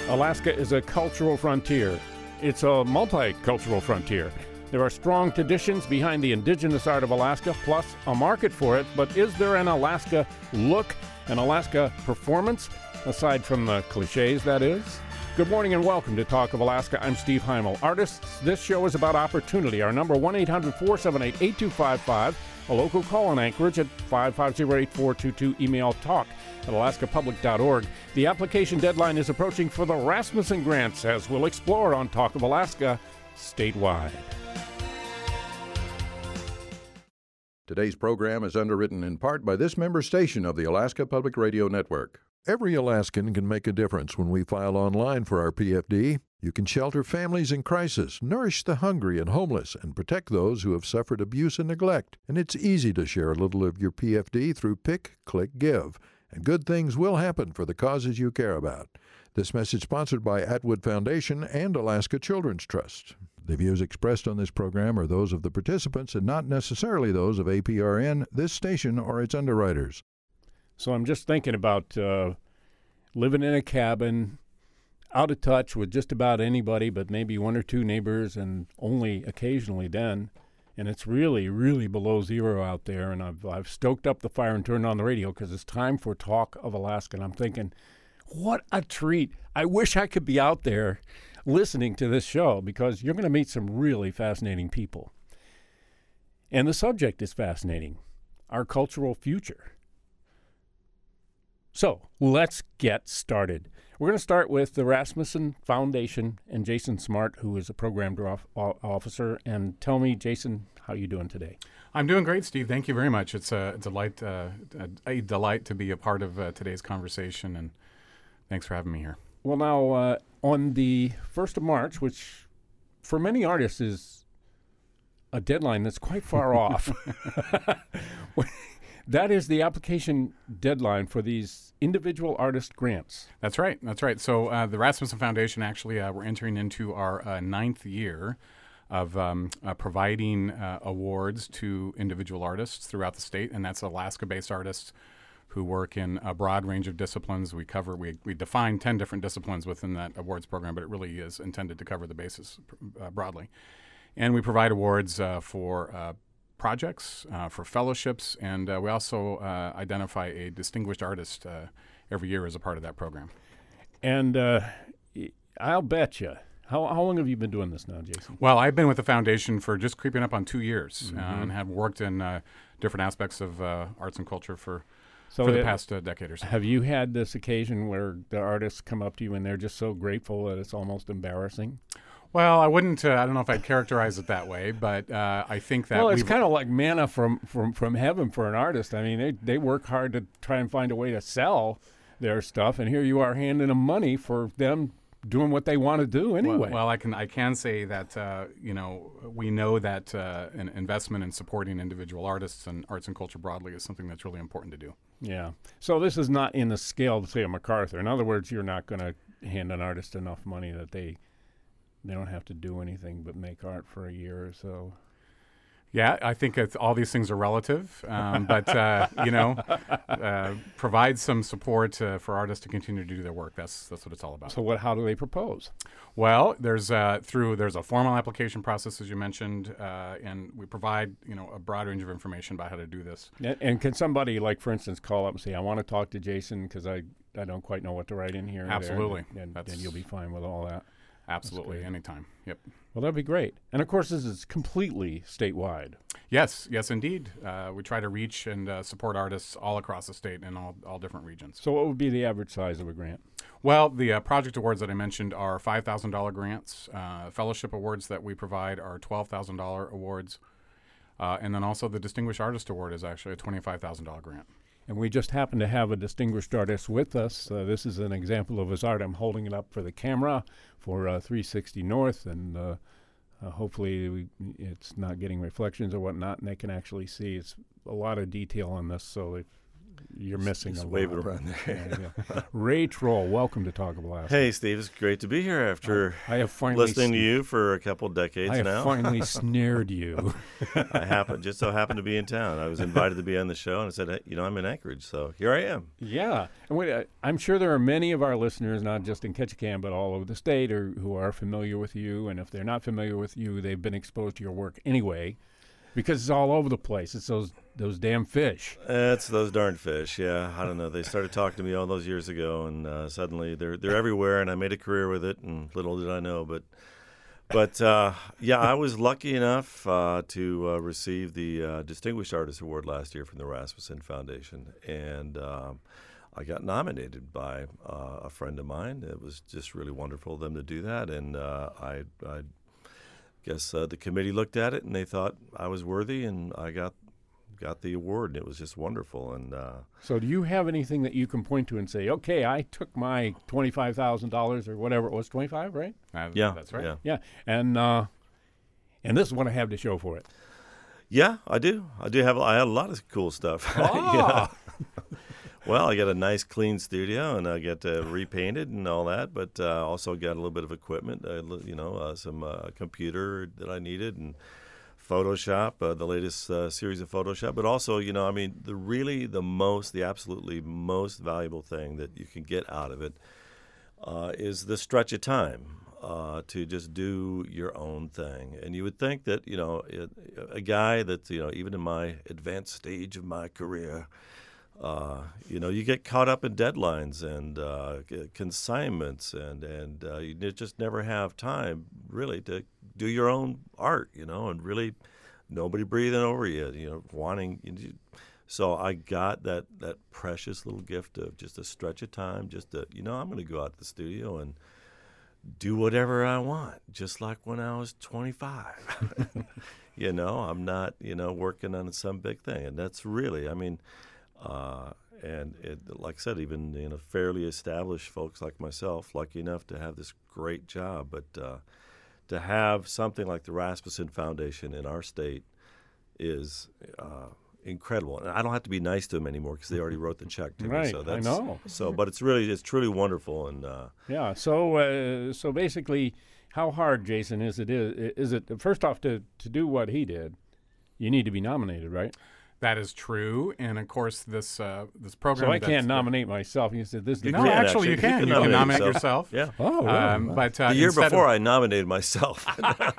Alaska is a cultural frontier. It's a multicultural frontier. There are strong traditions behind the indigenous art of Alaska, plus a market for it. But is there an Alaska look, an Alaska performance, aside from the cliches, that is? Good morning and welcome to Talk of Alaska. I'm Steve Heimel. Artists, this show is about opportunity. Our number 1-800-478-8255. A local call in Anchorage at 550-8422. Email talk@alaskapublic.org. The application deadline is approaching for the Rasmussen Grants, as we'll explore on Talk of Alaska statewide. Today's program is underwritten in part by this member station of the Alaska Public Radio Network. Every Alaskan can make a difference when we file online for our PFD. You can shelter families in crisis, nourish the hungry and homeless, and protect those who have suffered abuse and neglect. And it's easy to share a little of your PFD through Pick, Click, Give. And good things will happen for the causes you care about. This message sponsored by Atwood Foundation and Alaska Children's Trust. The views expressed on this program are those of the participants and not necessarily those of APRN, this station, or its underwriters. So I'm just thinking about living in a cabin, out of touch with just about anybody but maybe one or two neighbors and only occasionally then. And it's really, really below zero out there. And I've stoked up the fire and turned on the radio because it's time for Talk of Alaska. And I'm thinking, what a treat. I wish I could be out there listening to this show because you're going to meet some really fascinating people. And the subject is fascinating, our cultural future. So let's get started. We're going to start with the Rasmussen Foundation and Jason Smart, who is a program officer. And tell me, Jason, how are you doing today? I'm doing great, Steve. Thank you very much. It's a delight to be a part of today's conversation, and thanks for having me here. Well, now, on the 1st of March, which for many artists is a deadline that's quite far off, that is the application deadline for these individual artist grants. That's right. So the Rasmussen Foundation, actually, we're entering into our 9th year of providing awards to individual artists throughout the state, and that's Alaska-based artists who work in a broad range of disciplines. We define 10 different disciplines within that awards program, but it really is intended to cover the basis broadly. And we provide awards for projects, for fellowships, and we also identify a distinguished artist every year as a part of that program. And I'll bet you. How long have you been doing this now, Jason? Well, I've been with the foundation for just creeping up on 2 years, and have worked in different aspects of arts and culture for the past decade or so. Have you had this occasion where the artists come up to you and they're just so grateful that it's almost embarrassing? Well, I wouldn't. I don't know if I'd characterize it that way, but I think that. Well, it's kind of like manna from heaven for an artist. I mean, they work hard to try and find a way to sell their stuff, and here you are handing them money for them doing what they want to do anyway. Well, I can say that we know that an investment in supporting individual artists and arts and culture broadly is something that's really important to do. Yeah. So this is not in the scale to say a MacArthur. In other words, you're not going to hand an artist enough money that they don't have to do anything but make art for a year or so. Yeah, I think all these things are relative, but provide some support for artists to continue to do their work. That's what it's all about. So how do they propose? Well, there's a formal application process, as you mentioned, and we provide a broad range of information about how to do this. And can somebody, like for instance, call up and say, "I want to talk to Jason because I don't quite know what to write in here." Absolutely, and you'll be fine with all that. Absolutely, anytime. Yep. Well, that'd be great. And of course, this is completely statewide. Yes, indeed. We try to reach and support artists all across the state in all different regions. So what would be the average size of a grant? Well, the project awards that I mentioned are $5,000 grants. Fellowship awards that we provide are $12,000 awards. And then also the Distinguished Artist Award is actually a $25,000 grant. And we just happen to have a distinguished artist with us. This is an example of his art. I'm holding it up for the camera for 360 North, and hopefully it's not getting reflections or whatnot, and they can actually see. It's a lot of detail on this, so you're missing Just a waving lot. around there. Yeah. Ray Troll, welcome to Talk of Alaska. Hey, Steve, it's great to be here after I have finally listening to you for a couple decades I have now. finally snared you. I just so happened to be in town. I was invited to be on the show, and I said, hey, I'm in Anchorage, so here I am. Yeah. And I'm sure there are many of our listeners, not just in Ketchikan, but all over the state, who are familiar with you. And if they're not familiar with you, they've been exposed to your work anyway, because it's all over the place. It's those damn fish. It's those darn fish, yeah. I don't know. They started talking to me all those years ago, and suddenly they're everywhere, and I made a career with it, and little did I know. But yeah, I was lucky enough to receive the Distinguished Artist Award last year from the Rasmussen Foundation, and I got nominated by a friend of mine. It was just really wonderful of them to do that, and I guess the committee looked at it and they thought I was worthy, and I got the award, and it was just wonderful. And So do you have anything that you can point to and say, okay, I took my $25,000 or whatever it was, 25, right? yeah, That's right. Yeah. Yeah. And this is what I have to show for it. Yeah, I do. I had a lot of cool stuff. Ah. Well, I got a nice clean studio, and I get repainted and all that, but also got a little bit of equipment, some computer that I needed, and Photoshop, the latest series of Photoshop. But also, the absolutely most valuable thing that you can get out of it is the stretch of time to just do your own thing. And you would think that, a guy that, even in my advanced stage of my career, you get caught up in deadlines and consignments, and you just never have time really to do your own art, and really nobody breathing over you, wanting. So I got that precious little gift of just a stretch of time, just to, I'm going to go out to the studio and do whatever I want, just like when I was 25. I'm not, working on some big thing, and that's really, and like I said, even fairly established folks like myself, lucky enough to have this great job, but to have something like the Rasmussen Foundation in our state is incredible. And I don't have to be nice to them anymore because they already wrote the check to me. Right, So I know. So, but it's truly wonderful, and Yeah. So basically, how hard, Jason, is it first off to do what he did? You need to be nominated, right? That is true, and of course, this program. So I can't nominate myself. You said this. No, can, actually, you can. You can nominate yourself. Yeah. Oh, wow. But The year instead before, of, I nominated myself.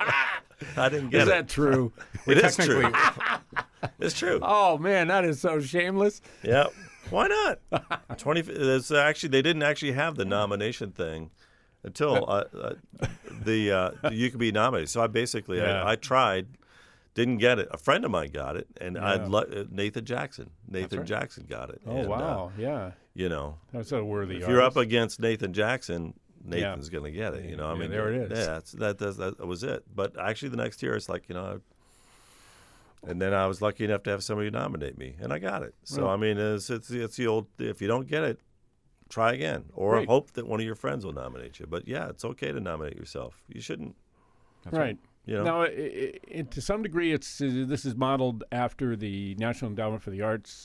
I didn't get Is it. that true? It is true. technically, It's true. Oh man, that is so shameless. Yeah. Why not? 20. They didn't actually have the nomination thing until you could be nominated. So I tried, didn't get it. A friend of mine got it, and Nathan Jackson. Nathan Jackson got it. Oh and, wow, yeah, that's a worthy. if you're up against Nathan Jackson, Nathan's going to get it. there it is. Yeah, that was it. But actually, the next year, it's like and then I was lucky enough to have somebody nominate me, and I got it. So Well, it's the old, if you don't get it, try again, or Right. hope that one of your friends will nominate you. But yeah, it's okay to nominate yourself. You shouldn't. right. You know? Now, to some degree, this is modeled after the National Endowment for the Arts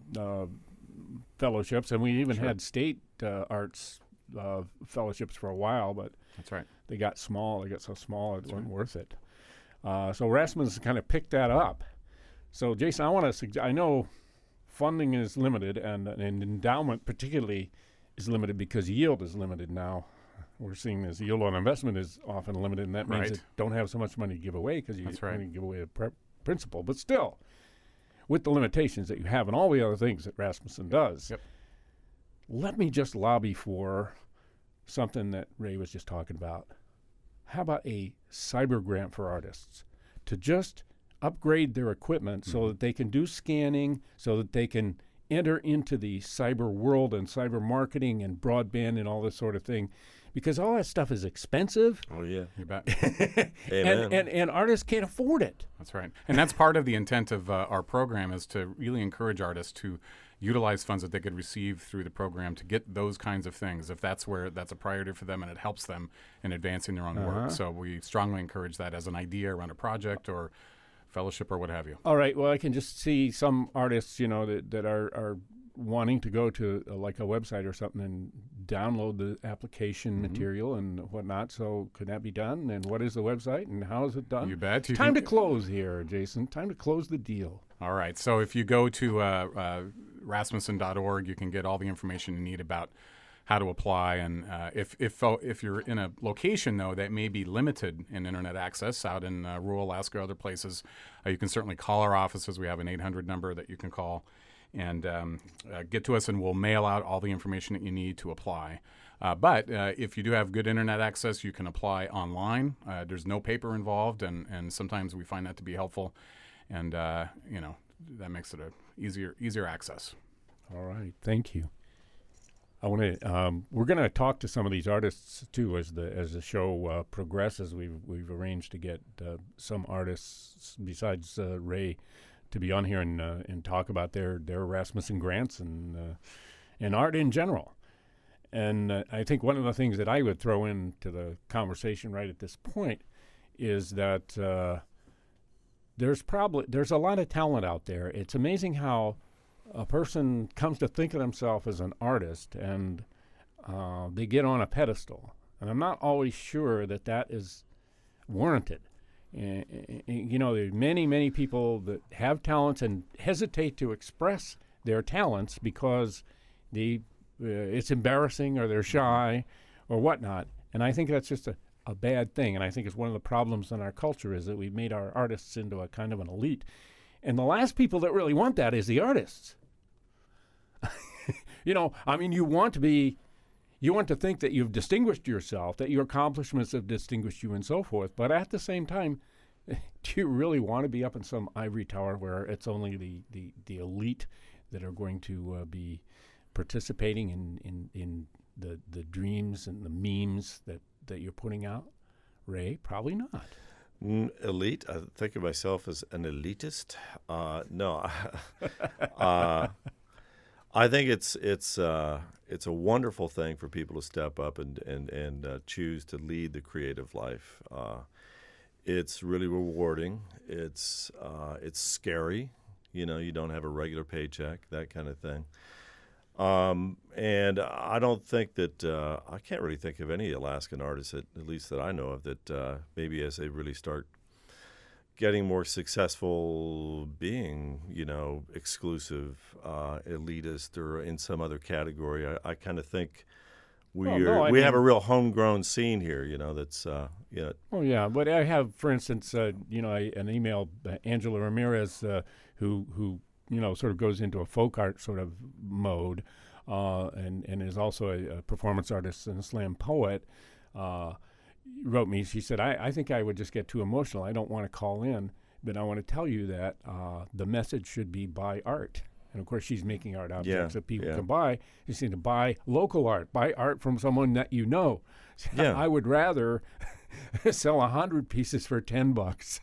fellowships, and we even had state arts fellowships for a while, but that's right. they got small. They got so small it wasn't worth it. So Rasmussen kind of picked that up. So Jason, I want to I know funding is limited, and endowment particularly is limited because yield is limited now. We're seeing this yield on investment is often limited, and that means Right. you don't have so much money to give away because you That's right. only give away the principal. But still, with the limitations that you have and all the other things that Rasmussen does, Yep. let me just lobby for something that Ray was just talking about. How about a cyber grant for artists to just upgrade their equipment so that they can do scanning, so that they can enter into the cyber world and cyber marketing and broadband and all this sort of thing, because all that stuff is expensive, Oh yeah. You bet. Amen. and artists can't afford it. That's right. And that's part of the intent of our program is to really encourage artists to utilize funds that they could receive through the program to get those kinds of things if that's a priority for them and it helps them in advancing their own work. So we strongly encourage that as an idea around a project or fellowship or what have you. All right. Well, I can just see some artists, that are wanting to go to like a website or something and download the application material and whatnot. So could that be done? And what is the website and how is it done? You bet. Time to close here, Jason. Time to close the deal. All right. So if you go to Rasmussen.org, you can get all the information you need about how to apply. And if you're in a location, though, that may be limited in internet access out in rural Alaska or other places, you can certainly call our offices. We have an 800 number that you can call and get to us, and we'll mail out all the information that you need to apply. But if you do have good internet access, you can apply online. There's no paper involved, and sometimes we find that to be helpful. And, that makes it a easier access. All right. Thank you. I want to. We're going to talk to some of these artists too as the show progresses. We've arranged to get some artists besides Ray to be on here and talk about their Rasmussen grants and art in general. And I think one of the things that I would throw into the conversation right at this point is that there's a lot of talent out there. It's amazing how a person comes to think of themselves as an artist and they get on a pedestal. And I'm not always sure that is warranted. There are many people that have talents and hesitate to express their talents because it's embarrassing or they're shy or whatnot. And I think that's just a bad thing. And I think it's one of the problems in our culture is that we've made our artists into a kind of an elite. And the last people that really want that is the artists. You want to think that you've distinguished yourself, that your accomplishments have distinguished you and so forth. But at the same time, do you really want to be up in some ivory tower where it's only the elite that are going to be participating in the dreams and the memes that you're putting out? Ray, probably not. Elite? I think of myself as an elitist. No. I think it's a wonderful thing for people to step up and choose to lead the creative life. It's really rewarding. It's scary. You don't have a regular paycheck, that kind of thing. And I don't think that I can't really think of any Alaskan artists, at least that I know of, that maybe as they really start getting more successful, being exclusive, elitist, or in some other category. I kind of think we have a real homegrown scene here. That's Oh yeah, but I have, for instance, an email, Angela Ramirez, who sort of goes into a folk art sort of mode, and is also a performance artist and a slam poet. Wrote me. She said, I think I would just get too emotional. I don't want to call in, but I want to tell you that the message should be buy art. And, of course, she's making art objects that people can buy. She's saying to buy local art, buy art from someone that you know. Yeah. I would rather sell 100 pieces for $10.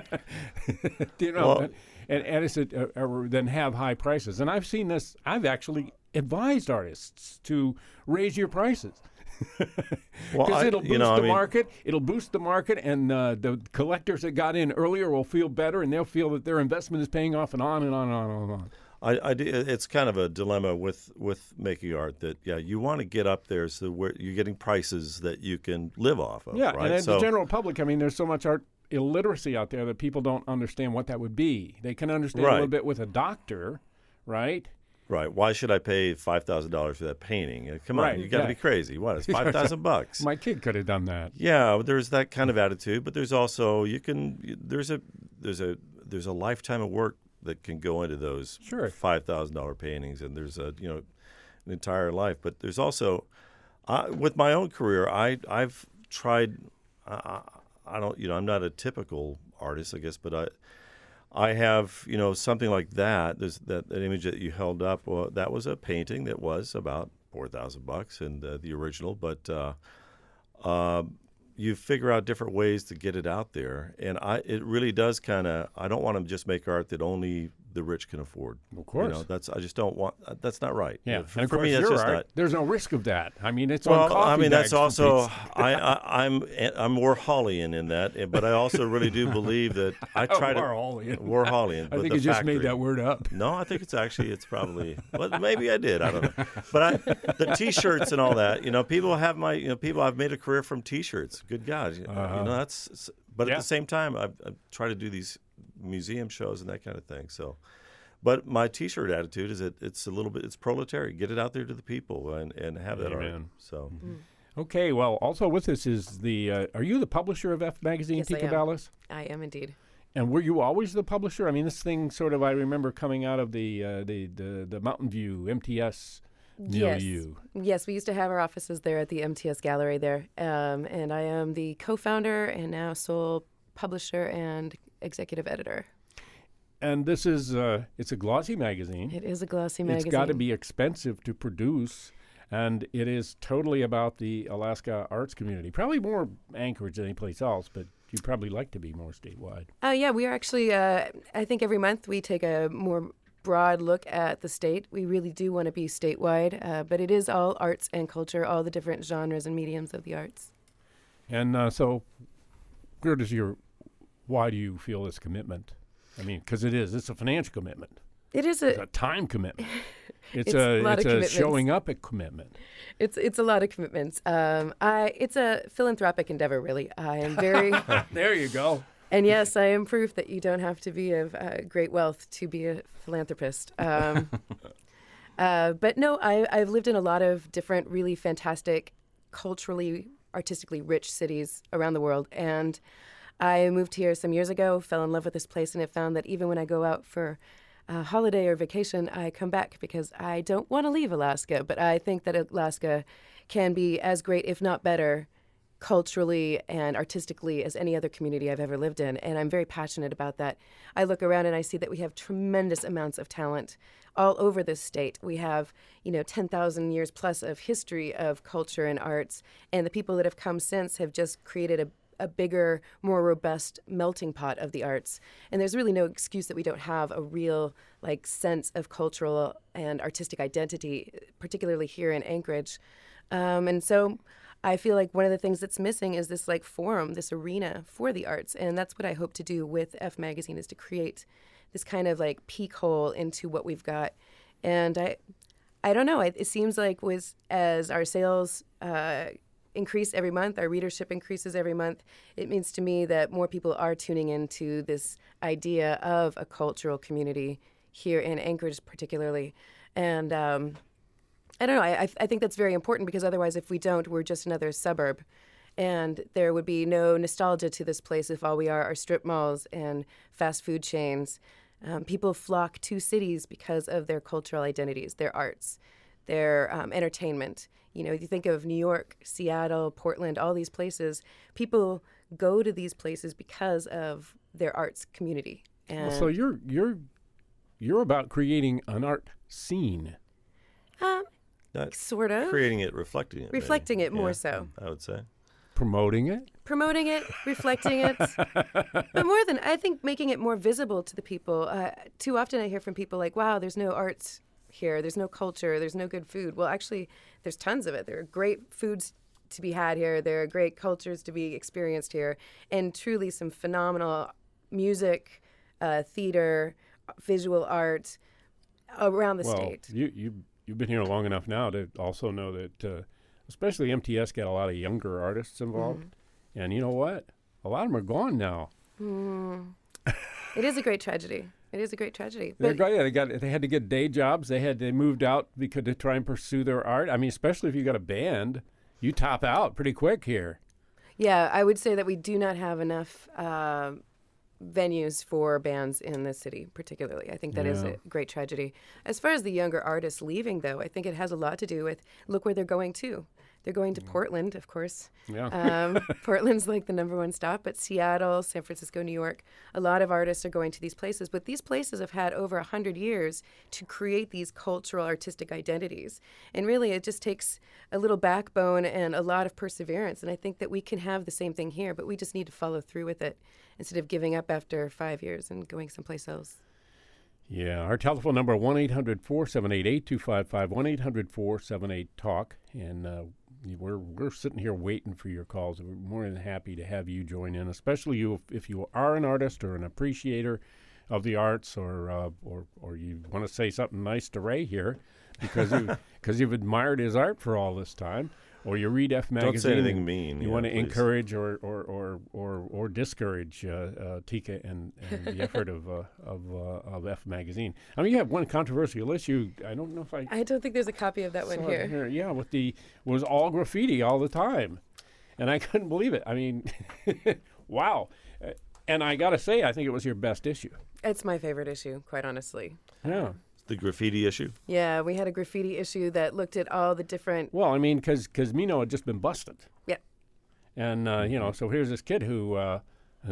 And it's then have high prices. And I've seen this. I've actually advised artists to raise your prices. Because it'll boost the market. It'll boost the market, and the collectors that got in earlier will feel better, and they'll feel that their investment is paying off, and on and on and on and on. It's kind of a dilemma with making art that you want to get up there so where you're getting prices that you can live off of. Yeah, right? And the general public, there's so much art illiteracy out there that people don't understand what that would be. They can understand a little bit with a doctor, right? Right. Why should I pay $5,000 for that painting? Come on, you got to be crazy. What? It's $5,000. My kid could have done that. Yeah, there's that kind of attitude, but there's also there's a lifetime of work that can go into those $5,000 paintings, and there's an entire life. But there's also with my own career, I've tried. I'm not a typical artist, I guess, but I have, something like that. There's that image that you held up. Well, that was a painting that was about $4,000 in the original, but you figure out different ways to get it out there, and it really does I don't want to just make art that only the rich can afford. Of course. You know, I just don't want. That's not right. Yeah, For, and of for course me, that's you're just right. not. There's no risk of that. I mean, it's on Well, coffee I mean, bags that's also for I'm Warholian in that, but I also really do believe that I try to Warholian. Warholian. I but think the you just made factory. that word up. No, I think it's probably. Well, maybe I did. I don't know. But the T-shirts and all that. You know, people have people. I've made a career from T-shirts. Good God, you know that's. But Yeah. at the same time, I try to do these museum shows and that kind of thing. So, but my T-shirt attitude is that it's a little bit. It's proletariat. Get it out there to the people and have that art. Amen. So. Okay, well, also with us is the. Are you the publisher of F Magazine, Yes, I Tika am. Ballas? I am indeed. And were you always the publisher? I mean, this thing sort of I remember coming out of the Mountain View MTS milieu. Yes, we used to have our offices there at the MTS Gallery there. And I am the co-founder and now sole publisher and executive editor. And this is it's a glossy magazine. It is a glossy magazine. It's got to be expensive to produce, and it is totally about the Alaska arts community. Probably more Anchorage than any place else, but you'd probably like to be more statewide. Yeah, we are actually, I think every month we take a more broad look at the state. We really do want to be statewide, but it is all arts and culture, all the different genres and mediums of the arts. And so why do you feel this commitment? I mean, because it's a financial commitment. It is It's a time commitment. It's a lot of commitments. showing up a commitment. It's a lot of commitments. It's a philanthropic endeavor, really. I am very, There you go. and yes, I am proof that you don't have to be of great wealth to be a philanthropist. But no, I've lived in a lot of different, really fantastic, culturally, artistically rich cities around the world, and I moved here some years ago, fell in love with this place, and have found that even when I go out for a holiday or vacation, I come back because I don't want to leave Alaska. But I think that Alaska can be as great, if not better, culturally and artistically as any other community I've ever lived in. And I'm very passionate about that. I look around and I see that we have tremendous amounts of talent all over this state. We have, 10,000 years plus of history of culture and arts. And the people that have come since have just created a bigger, more robust melting pot of the arts. And there's really no excuse that we don't have a real sense of cultural and artistic identity, particularly here in Anchorage. And so I feel like one of the things that's missing is this forum, this arena for the arts. And that's what I hope to do with F Magazine, is to create this kind of peek hole into what we've got. And I don't know, it seems like as our sales increase every month, our readership increases every month, it means to me that more people are tuning into this idea of a cultural community here in Anchorage particularly. And I don't know, I think that's very important, because otherwise if we don't, we're just another suburb. And there would be no nostalgia to this place if all we are strip malls and fast food chains. People flock to cities because of their cultural identities, their arts, their entertainment. If you think of New York, Seattle, Portland, all these places, people go to these places because of their arts community. And So you're about creating an art scene. Not sort of creating it, reflecting it. reflecting maybe. it more Yeah, so. I would say. Promoting it? Promoting it, reflecting it, but more than, I think, making it more visible to the people. Too often I hear from people wow, there's no arts here, there's no culture, there's no good food. Well, actually, there's tons of it. There are great foods to be had here. There are great cultures to be experienced here, and truly some phenomenal music, theater, visual art around the state. You've been here long enough now to also know that especially MTS got a lot of younger artists involved. And you know what? A lot of them are gone now. It is a great tragedy. It is a great tragedy. They had to get day jobs. They moved out because to try and pursue their art. I mean, especially if you got a band, you top out pretty quick here. Yeah, I would say that we do not have enough venues for bands in the city, particularly. I think that is a great tragedy. As far as the younger artists leaving, though, I think it has a lot to do with, look where they're going to. They're going to Portland, of course. Yeah. Portland's the number one stop, but Seattle, San Francisco, New York, a lot of artists are going to these places. But these places have had over 100 years to create these cultural, artistic identities. And really, it just takes a little backbone and a lot of perseverance. And I think that we can have the same thing here, but we just need to follow through with it instead of giving up after 5 years and going someplace else. Yeah, our telephone number 1-800-478-8255, 1-800-478-TALK, and we're sitting here waiting for your calls. We're more than happy to have you join in, especially if you are an artist or an appreciator of the arts, or you want to say something nice to Ray here because you've admired his art for all this time. Or you read F Magazine. Don't say anything mean. You want to encourage or discourage Tika and the effort of F Magazine. I mean, you have one controversial issue. I don't know if I don't think there's a copy of that one here. Yeah, was all graffiti all the time, and I couldn't believe it. I mean, wow. And I got to say, I think it was your best issue. It's my favorite issue, quite honestly. Yeah. The graffiti issue? Yeah, we had a graffiti issue that looked at all the different... Well, I mean, because Mino had just been busted. Yeah. And, so here's this kid who's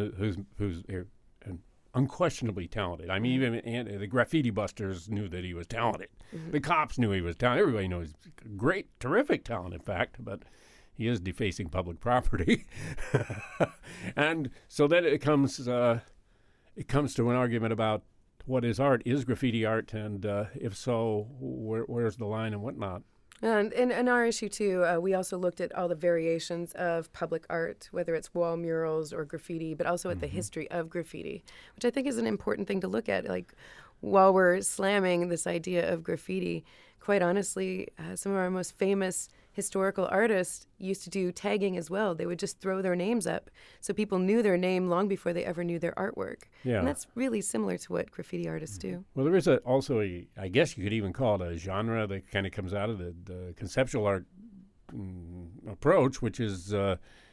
unquestionably talented. I mean, even the graffiti busters knew that he was talented. Mm-hmm. The cops knew he was talented. Everybody knows he's great, terrific talent, in fact, but he is defacing public property. And so then it comes to an argument about what is art? Is graffiti art? And if so, where's the line and whatnot? And in our issue, too, we also looked at all the variations of public art, whether it's wall murals or graffiti, but also at the history of graffiti, which I think is an important thing to look at. Like, while we're slamming this idea of graffiti, quite honestly, some of our most famous historical artists used to do tagging as well. They would just throw their names up so people knew their name long before they ever knew their artwork. Yeah. And that's really similar to what graffiti artists do. Well, there is also I guess you could even call it a genre that kind of comes out of the conceptual art approach, which is, the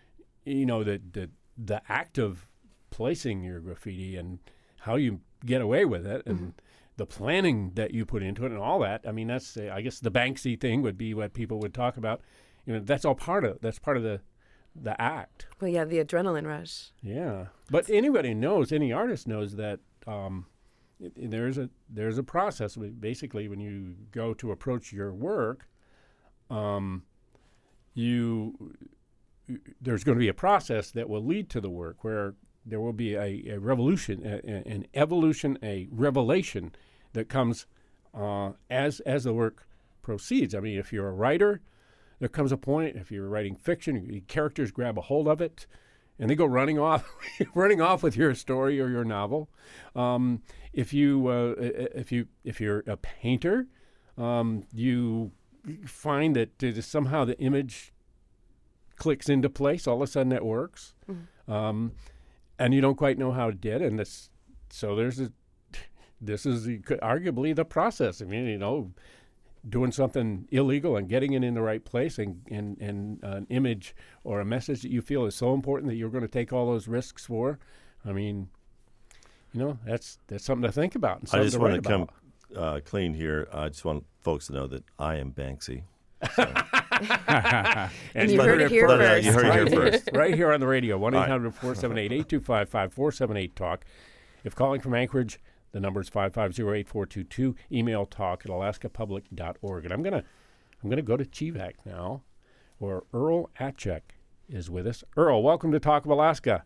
act of placing your graffiti and how you get away with it and the planning that you put into it and all that. I mean, that's I guess the Banksy thing would be what people would talk about. That's all part of the act. Well, yeah, the adrenaline rush. Yeah, but any artist knows that there's a process. Basically, when you go to approach your work, there's going to be a process that will lead to the work where there will be a revolution, an evolution, a revelation that comes as the work proceeds. I mean, if you're a writer, there comes a point, if you're writing fiction, characters grab a hold of it, and they go running off with your story or your novel. If you're a painter, you find that somehow the image clicks into place. All of a sudden, it works. Mm-hmm. And you don't quite know how it did, and this is arguably the process. I mean, doing something illegal and getting it in the right place, and an image or a message that you feel is so important that you're going to take all those risks for. I mean, that's something to think about. And I just want to come clean here. I just want folks to know that I am Banksy. So. And you heard it here first. You heard it here first. Right here on the radio, 1-800-478-8255, 478-TALK. If calling from Anchorage, the number is 550-8422. Email talk@alaskapublic.org. And I'm gonna go to Chivak now, where Earl Atchek is with us. Earl, welcome to Talk of Alaska.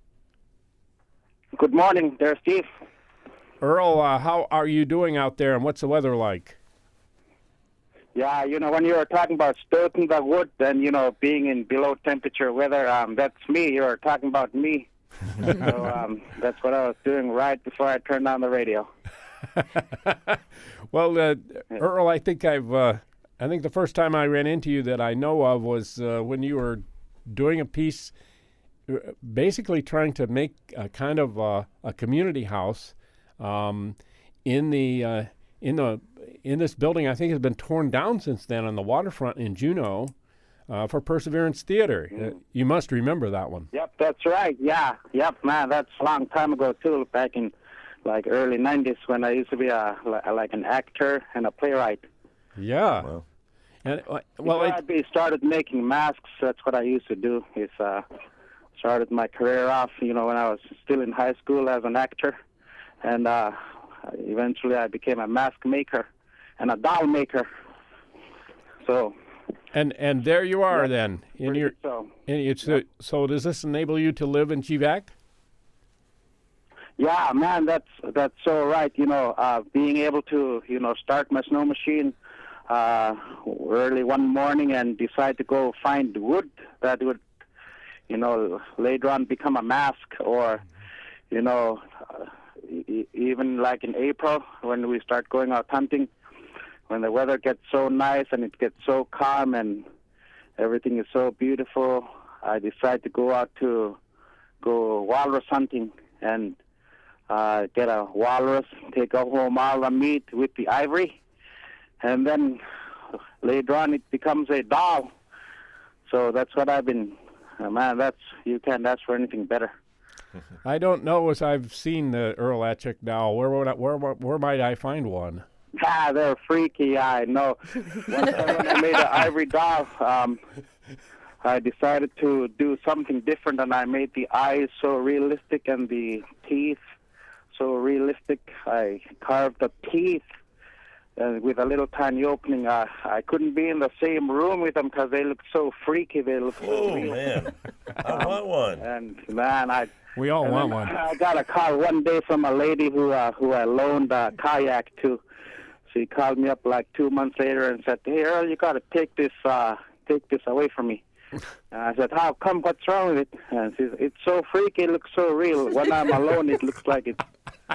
Good morning, there, Steve. Earl, how are you doing out there, and what's the weather like? Yeah, when you were talking about stoking the wood and, being in below temperature weather, that's me. You were talking about me. So that's what I was doing right before I turned on the radio. Well, Earl, I think the first time I ran into you that I know of was when you were doing a piece basically trying to make a kind of a community house in this building. I think has been torn down since then on the waterfront in Juneau for Perseverance Theater. You must remember that one. Yep, that's right. Yeah, yep, man, that's a long time ago too. Back in early '90s when I used to be like an actor and a playwright. Yeah. Wow. And I started making masks. That's what I used to do. Started my career off, when I was still in high school as an actor, and eventually I became a mask maker and a doll maker. So. And there you are then. So does this enable you to live in Chivak? Yeah, man, that's so right. Being able to start my snow machine early one morning and decide to go find wood that would later on become a mask, or even like in April when we start going out hunting, when the weather gets so nice and it gets so calm and everything is so beautiful, I decide to go walrus hunting and get a walrus, take home all the meat with the ivory, and then later on it becomes a doll. So that's what I've been. Man, you can't ask for anything better. I don't know as I've seen the Earl Atchik doll. Where might I find one? They're freaky. I know. One time when I made an ivory doll, I decided to do something different, and I made the eyes so realistic and the teeth so realistic. I carved the teeth with a little tiny opening. I couldn't be in the same room with them because they looked so freaky. They looked so real. Man, I want one. And man, we all want one. I got a call one day from a lady who I loaned a kayak to. She called me up like 2 months later and said, "Hey Earl, you got to take this away from me." And I said, "How come? What's wrong with it?" And she said, "It's so freaky. It looks so real. When I'm alone, it looks like it."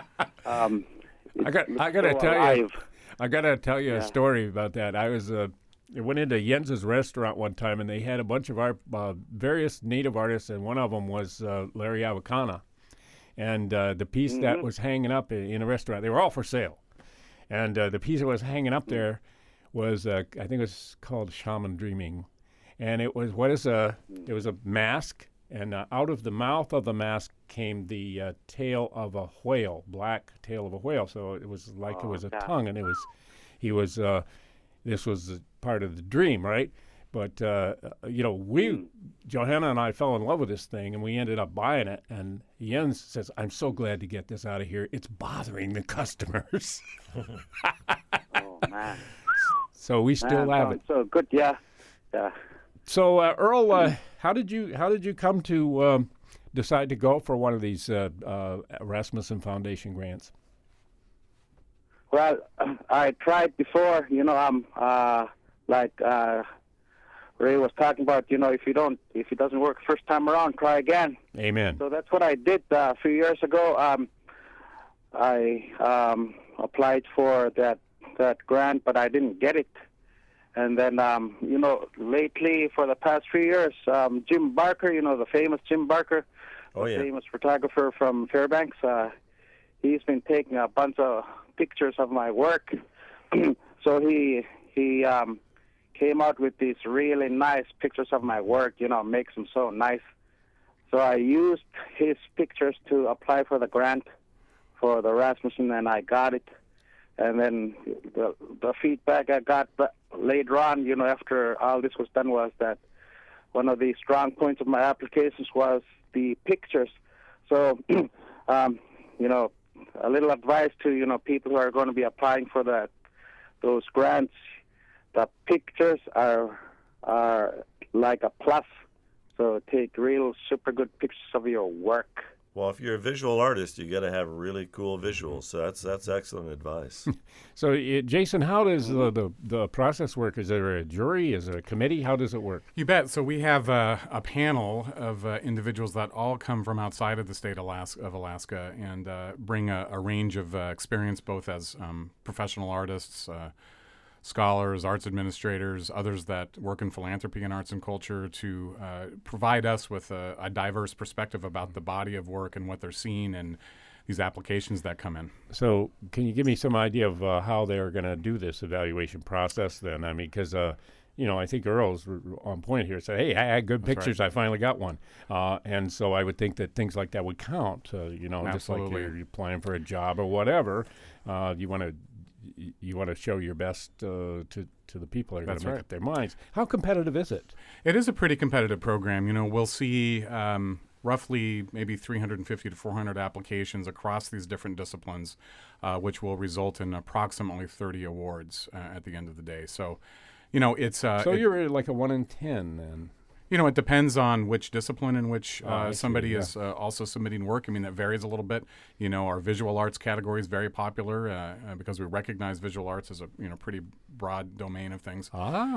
I gotta tell you a story about that. I went into Jens's restaurant one time, and they had a bunch of our various native artists, and one of them was Larry Avicana. And the piece that was hanging up in a restaurant, they were all for sale. And the piece that was hanging up there was, I think it was called Shaman Dreaming. And it was it was a mask, and out of the mouth of the mask came the tail of a whale, black tail of a whale. So it was like it was a tongue, and this was part of the dream, right? But Johanna and I fell in love with this thing, and we ended up buying it. And Jens says, "I'm so glad to get this out of here. It's bothering the customers." Oh man! So we still have it. So good, yeah. So Earl, how did you come to decide to go for one of these Rasmussen Foundation grants? Well, I tried before. Like Ray was talking about. If it doesn't work first time around, try again. Amen. So that's what I did a few years ago. I applied for that grant, but I didn't get it. And then, lately for the past few years, Jim Barker, the famous Jim Barker, famous photographer from Fairbanks, he's been taking a bunch of pictures of my work. So he came out with these really nice pictures of my work, makes them so nice. So I used his pictures to apply for the grant for the Rasmussen, and I got it. And then the feedback I got later on, after all this was done, was that one of the strong points of my applications was the pictures. So, a little advice to, people who are going to be applying for those grants. The pictures are like a plus. So take real super good pictures of your work. Well, if you're a visual artist, you got to have really cool visuals. So that's excellent advice. So, Jason, how does the process work? Is there a jury? Is there a committee? How does it work? You bet. So we have a panel of individuals that all come from outside of the state of Alaska and bring a range of experience, both as professional artists, scholars, arts administrators, others that work in philanthropy and arts and culture, to provide us with a diverse perspective about the body of work and what they're seeing and these applications that come in. So can you give me some idea of how they're going to do this evaluation process then? I mean, because, I think Earl's on point here. Say, hey, I had good pictures. Right. I finally got one. And so I would think that things like that would count, just like you're applying for a job or whatever. You want to show your best to the people that are going to make up their minds. How competitive is it? It is a pretty competitive program. We'll see roughly maybe 350 to 400 applications across these different disciplines, which will result in approximately 30 awards at the end of the day. So, it's... So you're like a 1 in 10 then? It depends on which discipline in which somebody see, is also submitting work. I mean, that varies a little bit. Our visual arts category is very popular because we recognize visual arts as a pretty broad domain of things.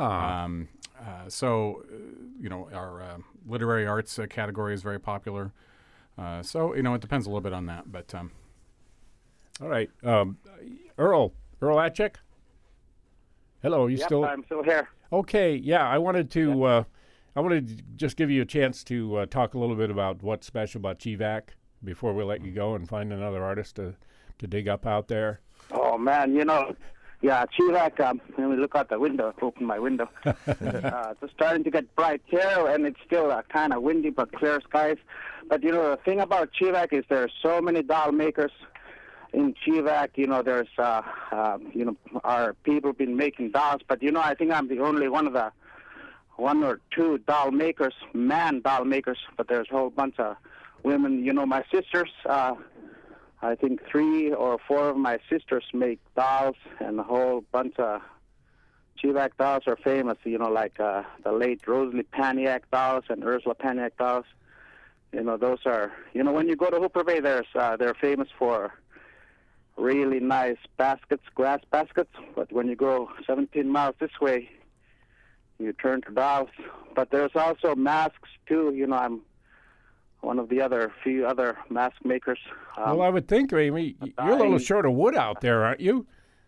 So our literary arts category is very popular. So it depends a little bit on that. But all right, Earl Atchek. Hello, you still? I'm still here. Okay, yeah, I wanted to just give you a chance to talk a little bit about what's special about Chivac before we let you go and find another artist to dig up out there. Oh man, Chivac. Let me look out the window. Open my window. It's starting to get bright here, and it's still kind of windy but clear skies. But the thing about Chivac is there are so many doll makers in Chivac. There's our people been making dolls, but I think I'm the only one of the one or two doll makers, man doll makers. But there's a whole bunch of women. My sisters. I think 3 or 4 of my sisters make dolls, and a whole bunch of Chivac dolls are famous, like the late Rosalie Paniak dolls and Ursula Paniak dolls. Those are, when you go to Hooper Bay, they're famous for really nice baskets, glass baskets. But when you go 17 miles this way, you turn to dolls. But there's also masks, too. I'm one of the few other mask makers. Well, I would think, Amy, you're a little short of wood out there, aren't you?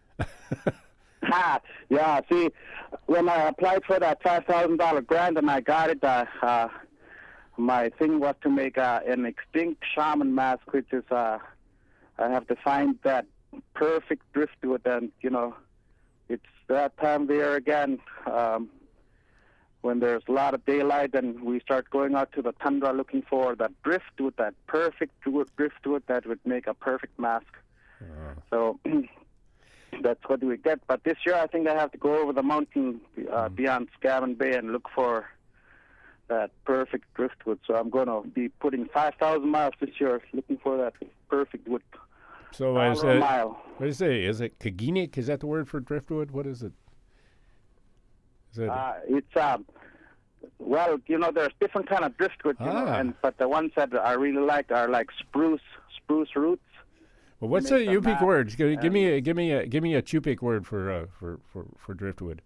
Yeah, see, when I applied for that $5,000 grant and I got it, my thing was to make an extinct shaman mask, which is, I have to find that perfect driftwood, and, it's that time of the year again, when there's a lot of daylight, and we start going out to the tundra looking for that driftwood, that perfect driftwood that would make a perfect mask. So that's what we get. But this year I think I have to go over the mountain beyond Scaven Bay and look for that perfect driftwood. So I'm going to be putting 5,000 miles this year looking for that perfect wood. So what do you say? Is it Kaginik? Is that the word for driftwood? What is it? It's there's different kind of driftwood, but the ones that I really like are like spruce roots. Well, what's the Yupik word? Give me a Chupik word for driftwood.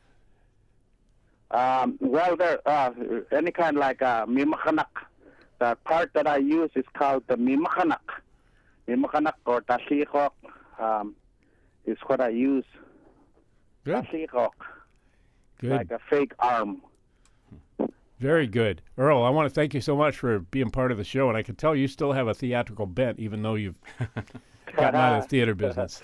There any kind like mimachanak. The part that I use is called the mimachanak. Mimachanak or tashikok is what I use. Good. Tashikok. Good. Like a fake arm. Very good. Earl, I want to thank you so much for being part of the show, and I can tell you still have a theatrical bent, even though you've gotten out of the theater business.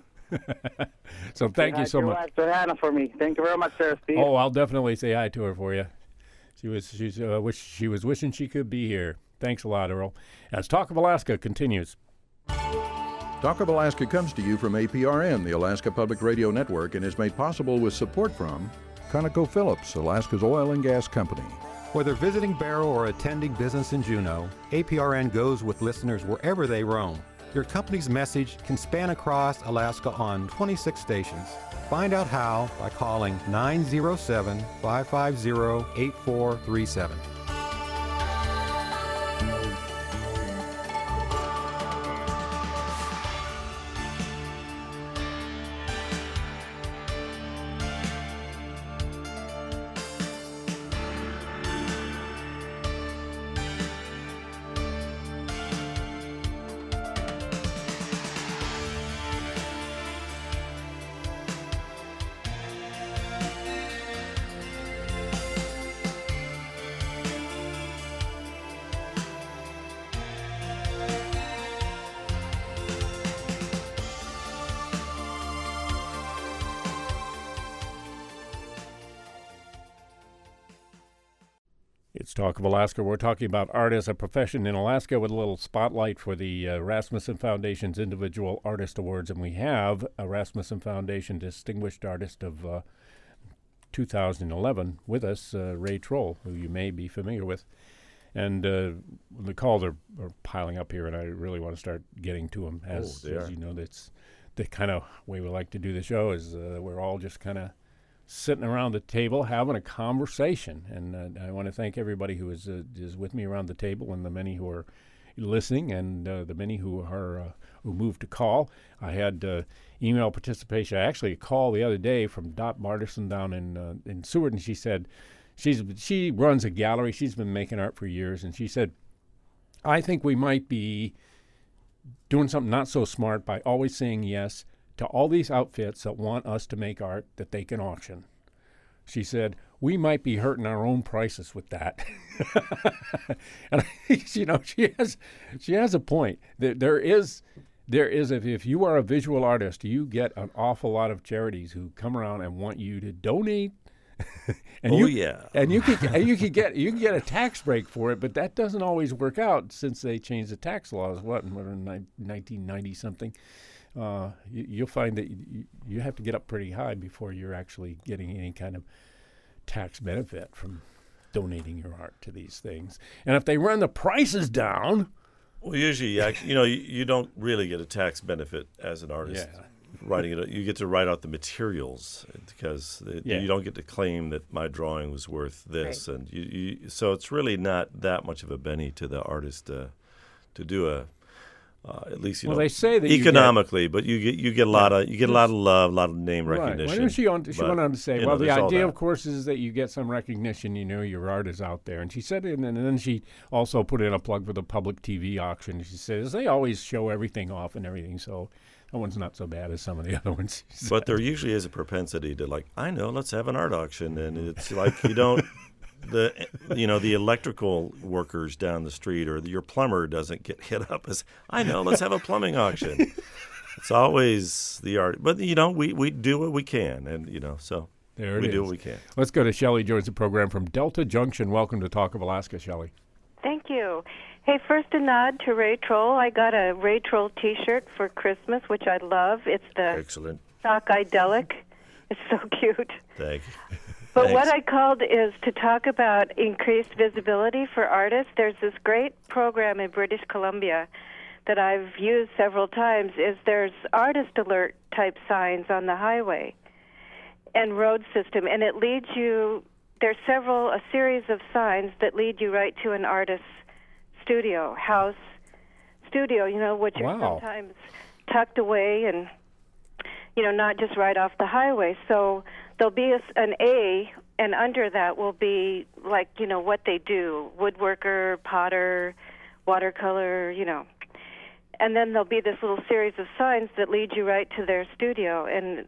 So thank you so much. Say hi to Hannah for me. Thank you very much, Sarah Steve. Oh, I'll definitely say hi to her for you. She was wishing she could be here. Thanks a lot, Earl. As Talk of Alaska continues. Talk of Alaska comes to you from APRN, the Alaska Public Radio Network, and is made possible with support from ConocoPhillips, Alaska's oil and gas company. Whether visiting Barrow or attending business in Juneau, APRN goes with listeners wherever they roam. Your company's message can span across Alaska on 26 stations. Find out how by calling 907-550-8437. It's Talk of Alaska. We're talking about art as a profession in Alaska with a little spotlight for the Rasmussen Foundation's Individual Artist Awards. And we have a Rasmussen Foundation Distinguished Artist of 2011 with us, Ray Troll, who you may be familiar with. And the calls are piling up here, and I really want to start getting to them. As you know, that's the kind of way we like to do the show is we're all just kind of sitting around the table having a conversation. And I want to thank everybody who is with me around the table, and the many who are listening, and the many who are who moved to call. I had email participation. Actually, a call the other day from Dot Martison down in Seward, and she said she runs a gallery. She's been making art for years, and she said, I think we might be doing something not so smart by always saying yes to all these outfits that want us to make art that they can auction. She said, we might be hurting our own prices with that. And she has a point. There is if you are a visual artist, you get an awful lot of charities who come around and want you to donate. And you can get a tax break for it, but that doesn't always work out since they changed the tax laws. In 1990 something? You'll find that you have to get up pretty high before you're actually getting any kind of tax benefit from donating your art to these things. And if they run the prices down, well, usually, you don't really get a tax benefit as an artist. Yeah. Writing it, you get to write out the materials because you don't get to claim that my drawing was worth this, right. And so it's really not that much of a benny to the artist to do a at least they say that economically, but you get a lot of love, a lot of name recognition. Well, she went on to say, well, the idea, of course, is that you get some recognition. Your art is out there, and she said, and then she also put in a plug for the public TV auction. She says they always show everything off and everything, so. That one's not so bad as some of the other ones. But there usually is a propensity to let's have an art auction, and it's like you don't, the electrical workers down the street or your plumber doesn't get hit up as let's have a plumbing auction. It's always the art, but we do what we can, and so there we do what we can. Let's go to Shelley, joins the program from Delta Junction. Welcome to Talk of Alaska, Shelley. Thank you. Hey, first a nod to Ray Troll. I got a Ray Troll T-shirt for Christmas, which I love. It's the Excellent. Sockidelic. It's so cute. Thank you. But what I called is to talk about increased visibility for artists. There's this great program in British Columbia that I've used several times. There's artist alert type signs on the highway and road system, and it leads you. There's a series of signs that lead you right to an artist's house studio, which are sometimes tucked away and, not just right off the highway. So there'll be an A, and under that will be what they do, woodworker, potter, watercolor, And then there'll be this little series of signs that lead you right to their studio. And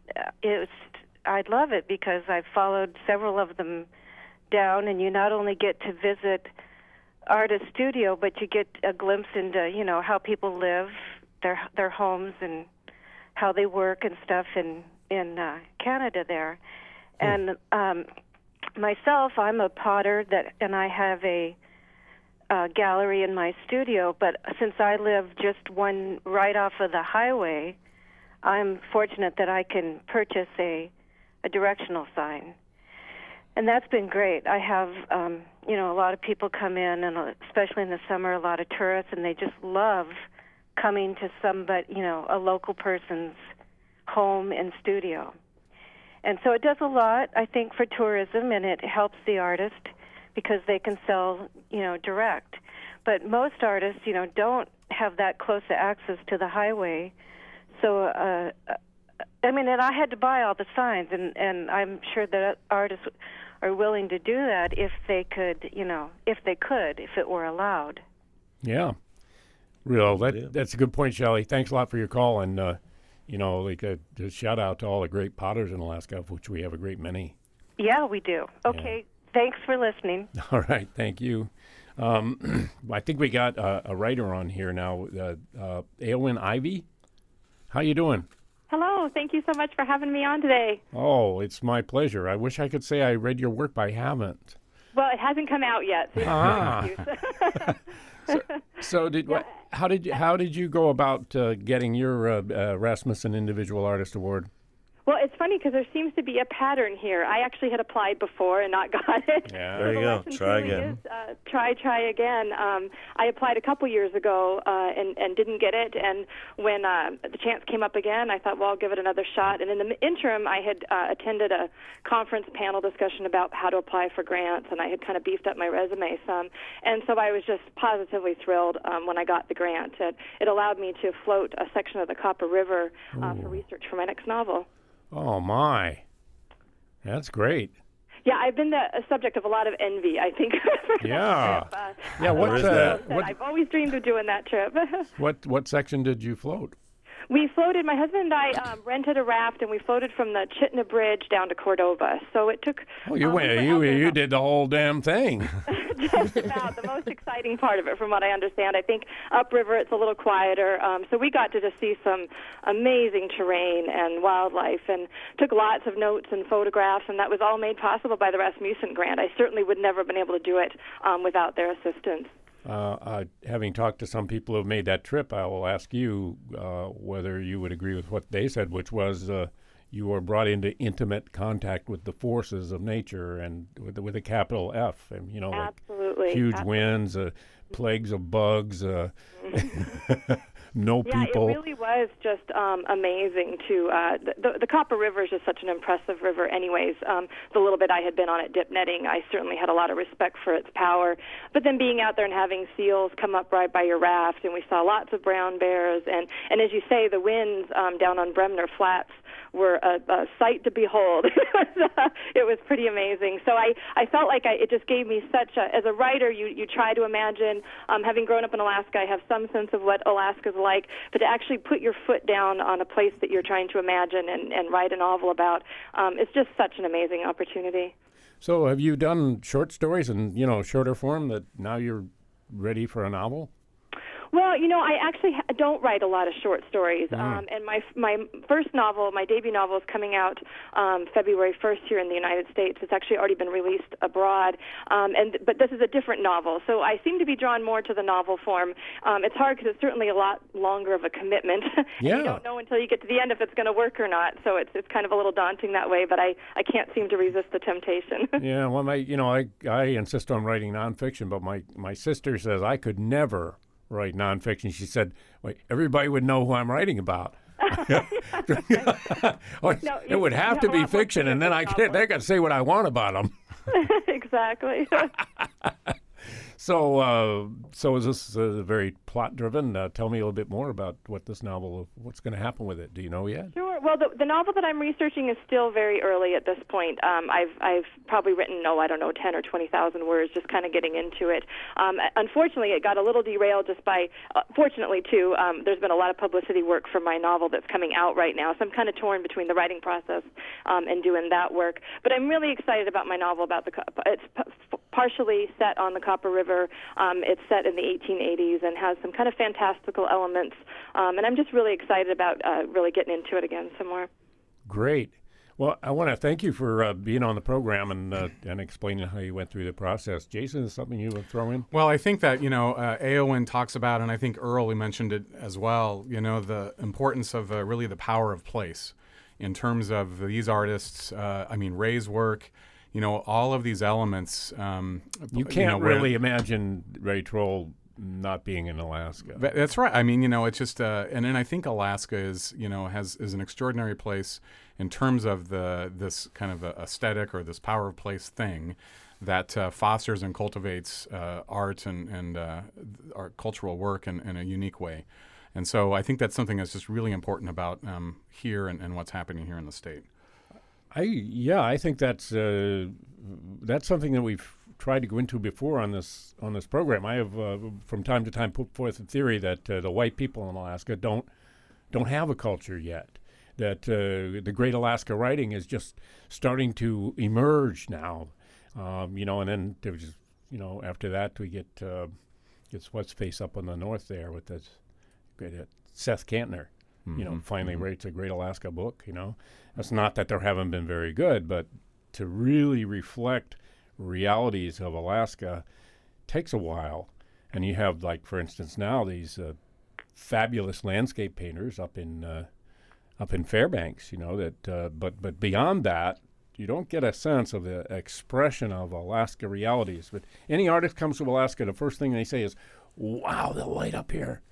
I love it because I've followed several of them down, and you not only get to visit artist studio, but you get a glimpse into how people live, their homes, and how they work and stuff in Canada there. And myself, I'm a potter and I have a gallery in my studio. But since I live just one right off of the highway, I'm fortunate that I can purchase a directional sign. And that's been great. I have, a lot of people come in, and especially in the summer, a lot of tourists, and they just love coming to a local person's home and studio. And so it does a lot, I think, for tourism, and it helps the artist because they can sell, direct. But most artists, don't have that close access to the highway. So, and I had to buy all the signs, and I'm sure that artists are willing to do that if they could, if it were allowed. Yeah. That's a good point, Shelley. Thanks a lot for your call, and, a shout out to all the great potters in Alaska, of which we have a great many. Yeah, we do. Okay, Thanks for listening. All right, thank you. I think we got a writer on here now, Aylwin Ivy. How you doing? Hello. Thank you so much for having me on today. Oh, it's my pleasure. I wish I could say I read your work, but I haven't. Well, it hasn't come out yet. So how did you go about getting your Rasmussen Individual Artist Award? Well, it's funny because there seems to be a pattern here. I actually had applied before and not got it. Yeah. There you go. Try again. Try again. I applied a couple years ago and didn't get it. And when the chance came up again, I thought, well, I'll give it another shot. And in the interim, I had attended a conference panel discussion about how to apply for grants, and I had kind of beefed up my resume some. And so I was just positively thrilled when I got the grant. It allowed me to float a section of the Copper River for research for my next novel. Oh, my. That's great. Yeah, I've been the subject of a lot of envy, I think. Yeah. Yeah, what I've always dreamed of doing that trip. what section did you float? We floated, my husband and I rented a raft, and we floated from the Chitna Bridge down to Cordova. So it took... Oh, you did the whole damn thing. Just about the most exciting part of it, from what I understand. I think upriver it's a little quieter. So we got to just see some amazing terrain and wildlife, and took lots of notes and photographs, and that was all made possible by the Rasmussen grant. I certainly would never have been able to do it without their assistance. Having talked to some people who have made that trip, I will ask you whether you would agree with what they said, which was you were brought into intimate contact with the forces of nature, and with a capital F, and Absolutely. like huge winds, plagues of bugs, no people. Yeah, it really was just amazing to the Copper River is just such an impressive river anyways. The little bit I had been on it dip netting, I certainly had a lot of respect for its power. But then being out there and having seals come up right by your raft, and we saw lots of brown bears, and as you say, the winds down on Bremner Flats were a sight to behold. It was pretty amazing. So I felt like it just gave me such a, as a writer, you try to imagine, having grown up in Alaska, I have some sense of what Alaska's like, but to actually put your foot down on a place that you're trying to imagine and write a novel about, it's just such an amazing opportunity. So have you done short stories in, shorter form that now you're ready for a novel? Well, I actually don't write a lot of short stories, and my first novel, my debut novel, is coming out February 1st here in the United States. It's actually already been released abroad, but this is a different novel, so I seem to be drawn more to the novel form. It's hard because it's certainly a lot longer of a commitment. Yeah. You don't know until you get to the end if it's going to work or not, so it's kind of a little daunting that way, but I can't seem to resist the temptation. Yeah, well, I insist on writing nonfiction, but my sister says I could never write nonfiction. She said, "Wait, everybody would know who I'm writing about." It would have to be fiction, and then they got to say what I want about them. Exactly. So is this very plot-driven? Tell me a little bit more about what this novel, what's going to happen with it. Do you know yet? Sure. Well, the novel that I'm researching is still very early at this point. I've probably written, 10 or 20,000 words, just kind of getting into it. Unfortunately, it got a little derailed just by, fortunately, too, there's been a lot of publicity work for my novel that's coming out right now, so I'm kind of torn between the writing process and doing that work. But I'm really excited about my novel it's partially set on the Copper River. It's set in the 1880s and has some kind of fantastical elements, and I'm just really excited about really getting into it again some more. Great. Well, I want to thank you for being on the program and explaining how you went through the process. Jason, is something you would throw in? Well, I think that, Eowyn talks about, and I think Earl, we mentioned it as well, the importance of really the power of place in terms of these artists. Ray's work, all of these elements. You can't really imagine Ray Troll not being in Alaska. That's right. It's just, and then I think Alaska is an extraordinary place in terms of this kind of aesthetic or this power of place thing that fosters and cultivates art and our cultural work in a unique way. And so I think that's something that's just really important about here and what's happening here in the state. I think that's something that we've tried to go into before on this program. I have from time to time put forth a theory that the white people in Alaska don't have a culture yet. That the Great Alaska Writing is just starting to emerge now, and then there was after that we get what's face up on the north there with this great Seth Kantner. Finally writes a Great Alaska book, It's not that there haven't been very good, but to really reflect realities of Alaska takes a while. And you have, like, for instance, now these fabulous landscape painters up in up in Fairbanks, but beyond that, you don't get a sense of the expression of Alaska realities. But any artist comes to Alaska, the first thing they say is, "Wow, the light up here!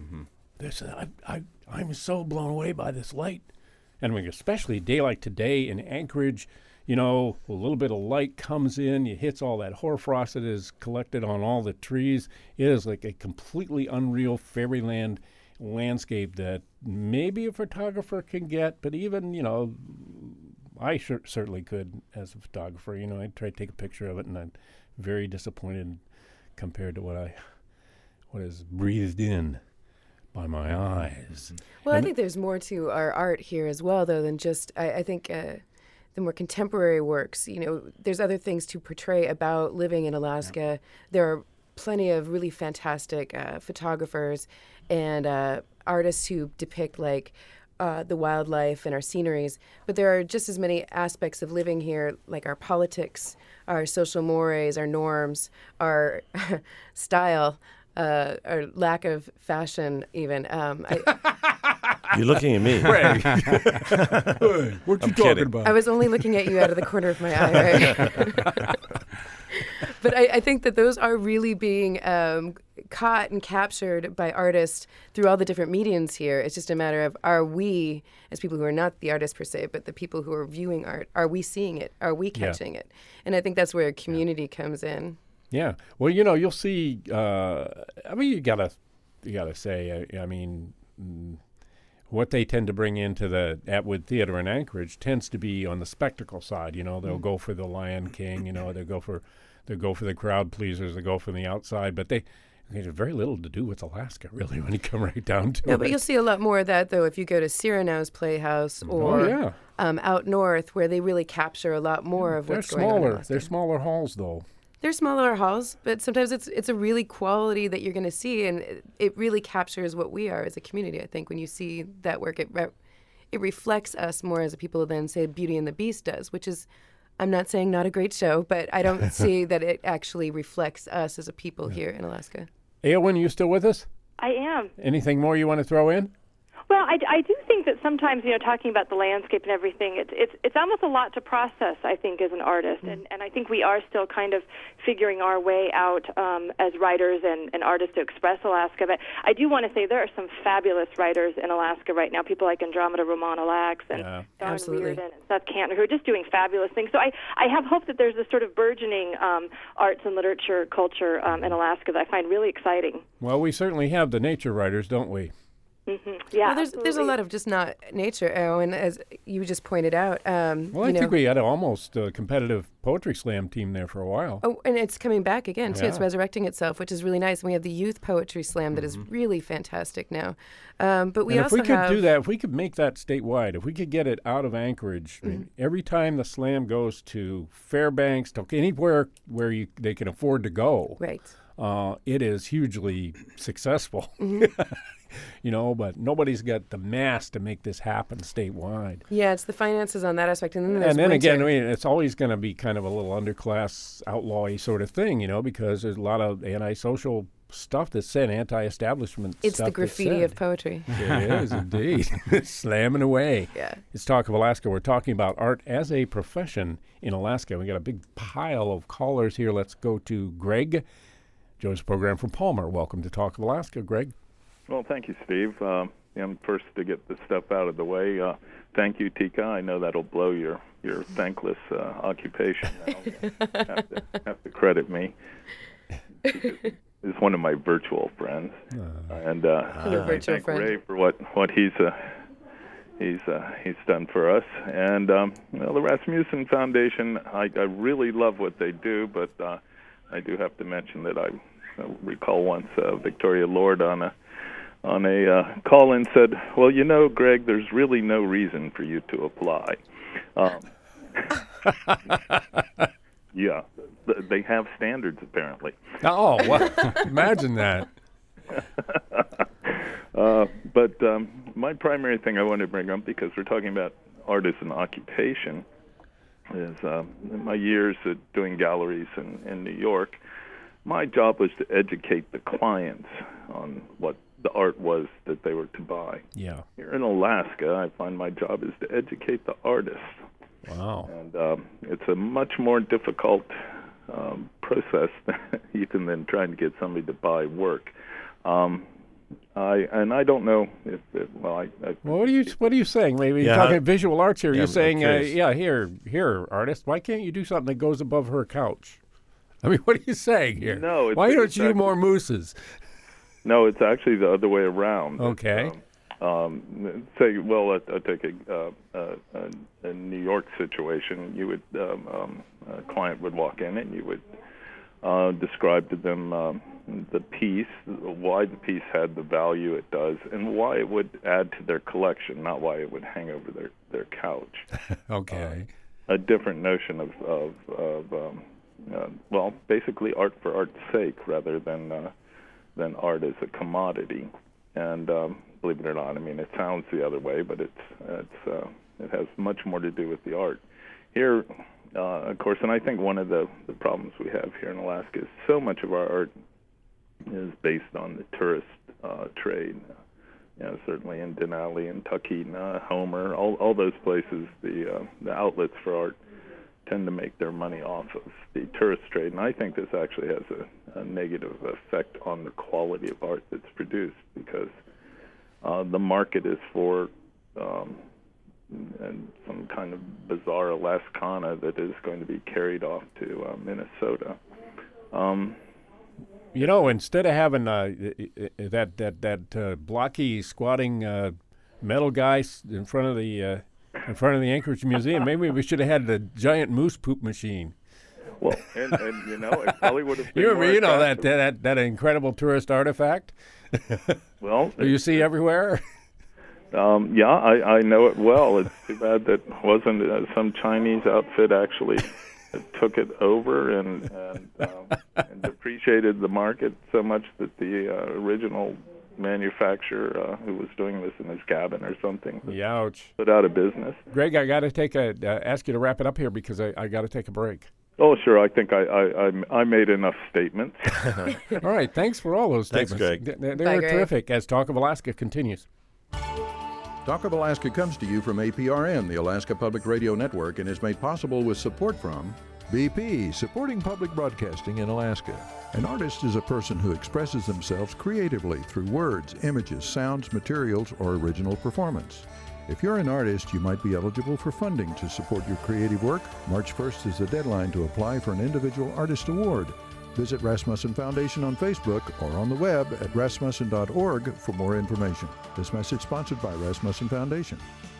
I'm so blown away by this light." And especially a day like today in Anchorage, a little bit of light comes in, it hits all that hoarfrost that is collected on all the trees. It is like a completely unreal fairyland landscape that maybe a photographer can get, but even, I certainly could as a photographer. I tried to take a picture of it, and I'm very disappointed compared to what is breathed in by my eyes. Well, I think there's more to our art here as well, though, than just, I think the more contemporary works, there's other things to portray about living in Alaska. Yeah. There are plenty of really fantastic photographers and artists who depict the wildlife and our sceneries, but there are just as many aspects of living here, like our politics, our social mores, our norms, our style, our lack of fashion even. You're looking at me. What you talking about? I was only looking at you out of the corner of my eye, right? But I think that those are really being caught and captured by artists through all the different mediums here. It's just a matter of, are we, as people who are not the artists per se, but the people who are viewing art, are we seeing it? Are we catching it? And I think that's where community comes in. Yeah. Well, you'll see, you gotta say, what they tend to bring into the Atwood Theater in Anchorage tends to be on the spectacle side. They'll go for the Lion King, they'll go for the crowd pleasers, they go from the outside, but they have very little to do with Alaska, really, when you come right down to it. No, but you'll see a lot more of that, though, if you go to Cyrenau's Playhouse or out north, where they really capture a lot more of what's going on in Alaska. They're smaller halls, though. They're smaller halls, but sometimes it's a really quality that you're going to see, and it really captures what we are as a community. I think when you see that work, it reflects us more as a people than, say, Beauty and the Beast does, which is, I'm not saying not a great show, but I don't see that it actually reflects us as a people here in Alaska. Eowyn, are you still with us? I am. Anything more you want to throw in? Well, I do think that sometimes, talking about the landscape and everything, it's almost a lot to process, I think, as an artist. And I think we are still kind of figuring our way out as writers and artists to express Alaska. But I do want to say there are some fabulous writers in Alaska right now, people like Andromeda Romano-Lax and Don Reardon and Seth Cantor, who are just doing fabulous things. So I have hope that there's this sort of burgeoning arts and literature culture in Alaska that I find really exciting. Well, we certainly have the nature writers, don't we? Mm-hmm. Yeah, well, there's a lot of just not nature, and as you just pointed out. I think we had almost a competitive poetry slam team there for a while. Oh, and it's coming back again, too. It's resurrecting itself, which is really nice. And we have the youth poetry slam that is really fantastic now. But we also if we could do that, if we could make that statewide, if we could get it out of Anchorage, every time the slam goes to Fairbanks, to anywhere where they can afford to go, it is hugely successful. But nobody's got the mass to make this happen statewide. Yeah, it's the finances on that aspect. And then again, it's always going to be kind of a little underclass, outlaw-y sort of thing, because there's a lot of antisocial stuff that's said, anti-establishment stuff. It's the graffiti of poetry. It is, indeed. Slamming away. Yeah. It's Talk of Alaska. We're talking about art as a profession in Alaska. We got a big pile of callers here. Let's go to Greg. Joe's program from Palmer. Welcome to Talk of Alaska, Greg. Well, thank you, Steve. I'm first to get the stuff out of the way. Thank you, Tika. I know that'll blow your thankless occupation. Have to credit me. He's one of my virtual friends, and I thank Ray for what he's done for us. And the Rasmussen Foundation, I really love what they do, but I do have to mention that I recall once Victoria Lord on a call-in said, well, Greg, there's really no reason for you to apply. Yeah, they have standards, apparently. Oh, well, imagine that. But my primary thing I want to bring up, because we're talking about art as an occupation, is in my years at doing galleries in New York, my job was to educate the clients on what the art was that they were to buy. Yeah. Here in Alaska, I find my job is to educate the artists. Wow. And it's a much more difficult process even than trying to get somebody to buy work. I don't know if well, what are you saying? Maybe you're talking visual arts here. You're saying, here, artist, why can't you do something that goes above her couch? I mean, what are you saying here? No, why don't you do more mooses? No, it's actually the other way around. Okay. Say, well, I take a New York situation. You would a client would walk in and you would describe to them the piece, why the piece had the value it does, and why it would add to their collection, not why it would hang over their couch. Okay. A different notion of well, basically art for art's sake rather than art as a commodity. And believe it or not, I mean, it sounds the other way, but it has much more to do with the art. Here, of course, and I think one of the problems we have here in Alaska is so much of our art is based on the tourist trade. Certainly in Denali and Tuckeeton, Homer, all those places, the outlets for art tend to make their money off of the tourist trade, and I think this actually has a negative effect on the quality of art that's produced, because the market is for and some kind of bizarre Alaskana that is going to be carried off to Minnesota. Instead of having that blocky squatting metal guy in front of the Anchorage Museum, maybe we should have had the giant moose poop machine. Well, and it probably would have been that incredible tourist artifact. Well, you see everywhere. Yeah, I know it well. It's too bad that wasn't some Chinese outfit actually took it over and depreciated the market so much that the original manufacturer who was doing this in his cabin or something put out of business. Greg, I got to ask you to wrap it up here because I got to take a break. Oh, sure. I think I made enough statements. All right. Thanks for all those statements. Thanks, Greg. They were terrific as Talk of Alaska continues. Talk of Alaska comes to you from APRN, the Alaska Public Radio Network, and is made possible with support from BP, supporting public broadcasting in Alaska. An artist is a person who expresses themselves creatively through words, images, sounds, materials, or original performance. If you're an artist, you might be eligible for funding to support your creative work. March 1st is the deadline to apply for an individual artist award. Visit Rasmussen Foundation on Facebook or on the web at rasmussen.org for more information. This message sponsored by Rasmussen Foundation.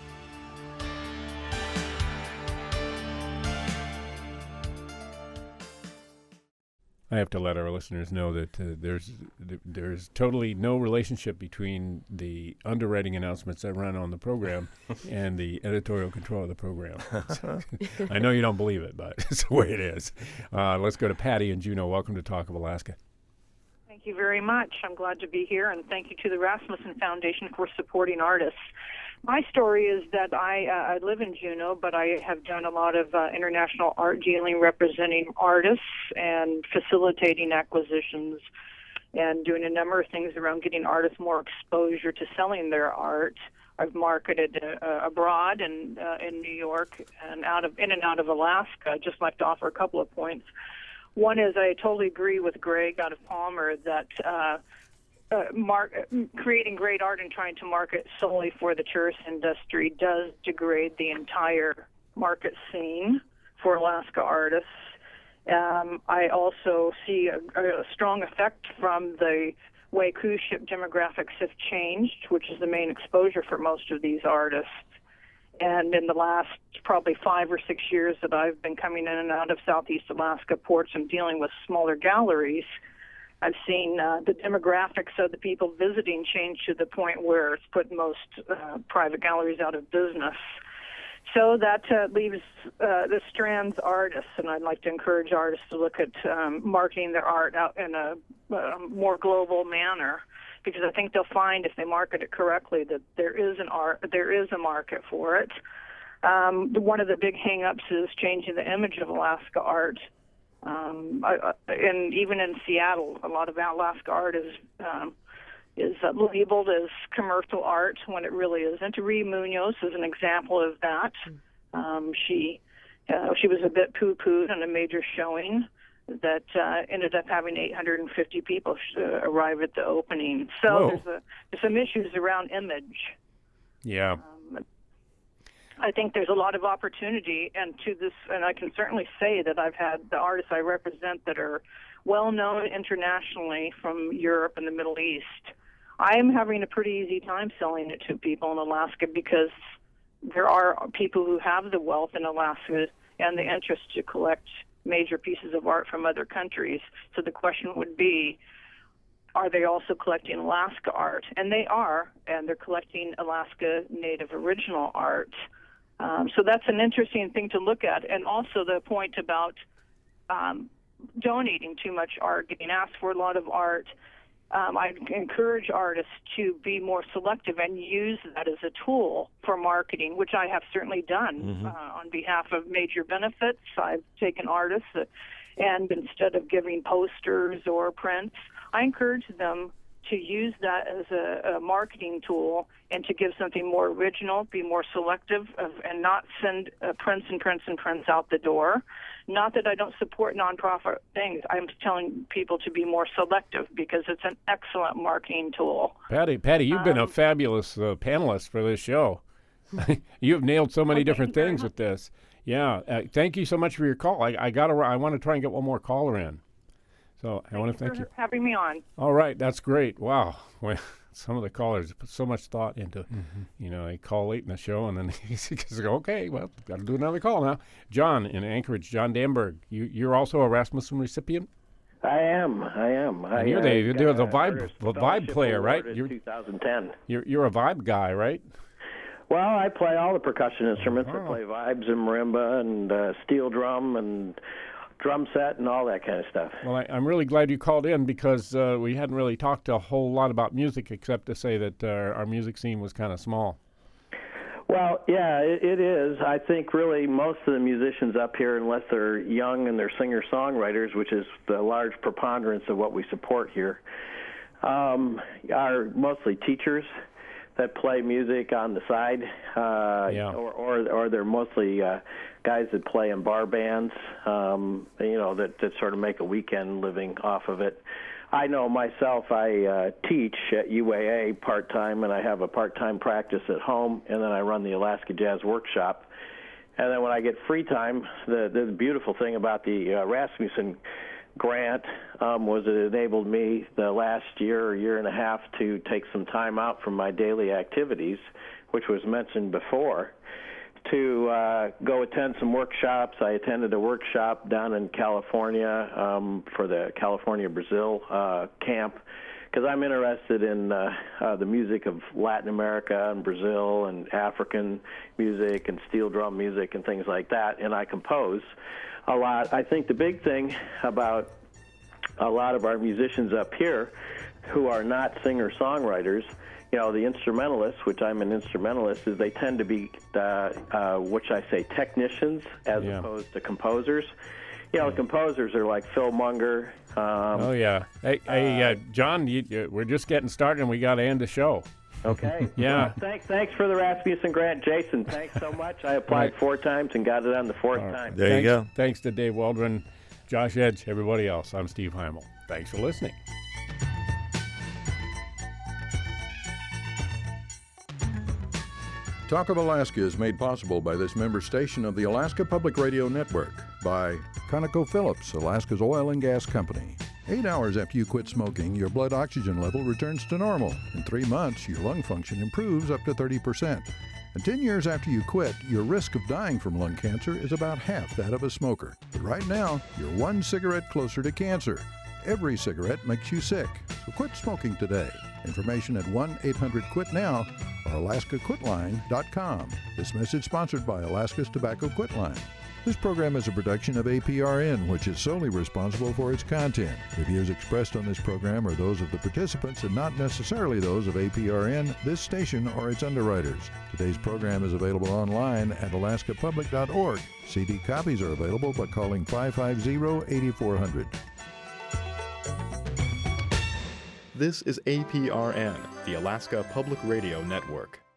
I have to let our listeners know that there's totally no relationship between the underwriting announcements I run on the program and the editorial control of the program. I know you don't believe it, but it's the way it is. Let's go to Patty in Juneau. Welcome to Talk of Alaska. Thank you very much. I'm glad to be here, and thank you to the Rasmussen Foundation for supporting artists. My story is that I live in Juneau, but I have done a lot of international art dealing, representing artists and facilitating acquisitions and doing a number of things around getting artists more exposure to selling their art. I've marketed abroad and in New York and in and out of Alaska. I'd just like to offer a couple of points. One is I totally agree with Greg out of Palmer that creating great art and trying to market solely for the tourist industry does degrade the entire market scene for Alaska artists. I also see a strong effect from the way cruise ship demographics have changed, which is the main exposure for most of these artists. And in the last probably 5 or 6 years that I've been coming in and out of Southeast Alaska ports and dealing with smaller galleries, I've seen the demographics of the people visiting change to the point where it's put most private galleries out of business. So that leaves the strands artists, and I'd like to encourage artists to look at marketing their art out in a more global manner, because I think they'll find if they market it correctly that there is a market for it. One of the big hang-ups is changing the image of Alaska art. And even in Seattle, a lot of Alaska art is is labeled as commercial art when it really isn't. Ree Munoz is an example of that. She was a bit poo-pooed on a major showing that ended up having 850 people arrive at the opening. So there's some issues around image. Yeah. I think there's a lot of opportunity, and I can certainly say that I've had the artists I represent that are well-known internationally from Europe and the Middle East. I am having a pretty easy time selling it to people in Alaska because there are people who have the wealth in Alaska and the interest to collect major pieces of art from other countries. So the question would be, are they also collecting Alaska art? And they are, and they're collecting Alaska Native original art. So that's an interesting thing to look at. And also the point about donating too much art, getting asked for a lot of art. I encourage artists to be more selective and use that as a tool for marketing, which I have certainly done on behalf of major benefits. I've taken artists and instead of giving posters or prints, I encourage them to use that as a marketing tool and to give something more original, be more selective, and not send prints and prints and prints out the door. Not that I don't support nonprofit things. I'm telling people to be more selective because it's an excellent marketing tool. Patty, you've been a fabulous panelist for this show. You've nailed so many different things with this. Yeah, thank you so much for your call. I want to try and get one more caller in. So I want to thank you for having me on. All right, that's great. Wow, some of the callers put so much thought into, they call late in the show and then they go, okay, well, got to do another call now. John in Anchorage, John Danberg, you're also a Rasmussen recipient. I am. And you're the vibe player, right? You're 2010. You're a vibe guy, right? Well, I play all the percussion instruments. I play vibes and marimba and steel drum and drum set and all that kind of stuff. Well, I'm really glad you called in because we hadn't really talked a whole lot about music except to say that our music scene was kind of small. Well, yeah, it is. I think really most of the musicians up here, unless they're young and they're singer-songwriters, which is the large preponderance of what we support here, are mostly teachers that play music on the side, or they're mostly guys that play in bar bands, that sort of make a weekend living off of it. I know myself, I teach at UAA part-time, and I have a part-time practice at home, and then I run the Alaska Jazz Workshop. And then when I get free time, the beautiful thing about the Rasmussen grant was it enabled me the last year or year and a half to take some time out from my daily activities, which was mentioned before, to go attend some workshops. I attended a workshop down in California for the California Brazil camp because I'm interested in the music of Latin America and Brazil and African music and steel drum music and things like that, and I compose a lot. I think the big thing about a lot of our musicians up here who are not singer-songwriters, the instrumentalists, which I'm an instrumentalist, is they tend to be, which I say, technicians as opposed to composers. The composers are like Phil Munger. Hey, John, we're just getting started and we got to end the show. Okay. Yeah. Well, thanks for the Rasmussen grant, Jason. Thanks so much. I applied 4 times and got it on the 4th time. There you go. Thanks to Dave Waldron, Josh Edge, everybody else. I'm Steve Heimel. Thanks for listening. Talk of Alaska is made possible by this member station of the Alaska Public Radio Network, by ConocoPhillips, Alaska's oil and gas company. 8 hours after you quit smoking, your blood oxygen level returns to normal. In 3 months, your lung function improves up to 30%. And 10 years after you quit, your risk of dying from lung cancer is about half that of a smoker. But right now, you're 1 cigarette closer to cancer. Every cigarette makes you sick, so quit smoking today. Information at 1-800-QUIT-NOW or alaskaquitline.com. This message sponsored by Alaska's Tobacco Quit Line. This program is a production of APRN, which is solely responsible for its content. The views expressed on this program are those of the participants and not necessarily those of APRN, this station, or its underwriters. Today's program is available online at alaskapublic.org. CD copies are available by calling 550-8400. This is APRN, the Alaska Public Radio Network.